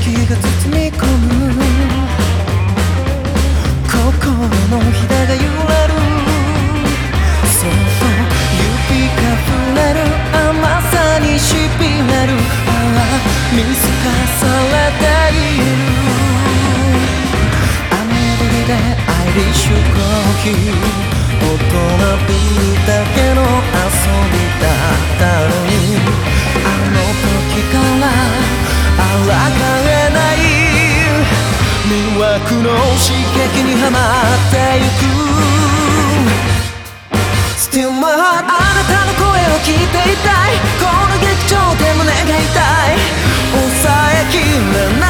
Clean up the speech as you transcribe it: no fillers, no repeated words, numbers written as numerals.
気が包み込む心のひだが揺れるそっと指が触れる甘さにしびれる見透かされている雨宿りでアイリッシュコーヒー大人びだけの遊びだったのにあの時から抗えない魅惑の刺激にはまってゆく Still my heart あなたの声を聞いていたいこの劇場で胸が痛い抑えきれない